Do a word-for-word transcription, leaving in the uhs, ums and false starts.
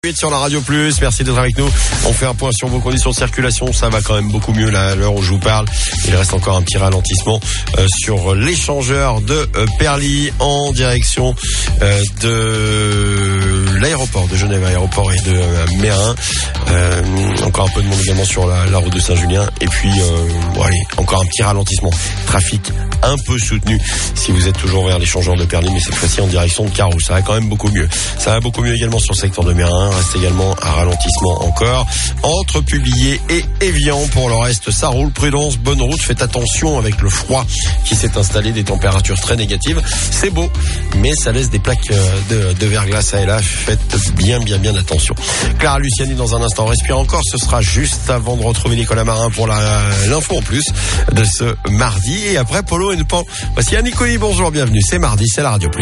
Sur la Radio Plus, merci d'être avec nous. On fait un point sur vos conditions de circulation. Ça va quand même beaucoup mieux là, à l'heure où je vous parle. Il reste encore un petit ralentissement euh, sur l'échangeur de euh, Perly en direction euh, de l'aéroport de Genève, aéroport et de euh, Mérin. Euh, encore un peu de monde également sur la, la route de Saint-Julien. Et puis, euh, bon, allez, encore un petit ralentissement. Trafic un peu soutenu si vous êtes toujours vers l'échangeur de Perly, mais cette fois-ci en direction de Carreau. Ça va quand même beaucoup mieux. Ça va beaucoup mieux également sur le secteur de Mérin. Reste également un ralentissement encore entre Publié et Évian. Pour le reste, ça roule. Prudence, bonne route. Faites attention avec le froid qui s'est installé, des températures très négatives. C'est beau, mais ça laisse des plaques de, de verglas à et là. Faites bien, bien, bien attention. Clara Luciani dans un instant. Respire encore. Ce sera juste avant de retrouver Nicolas Marin pour la, l'info en plus de ce mardi. Et après, Polo et Pan. Voici Annie Colli. Bonjour, bienvenue. C'est mardi, c'est la Radio Plus.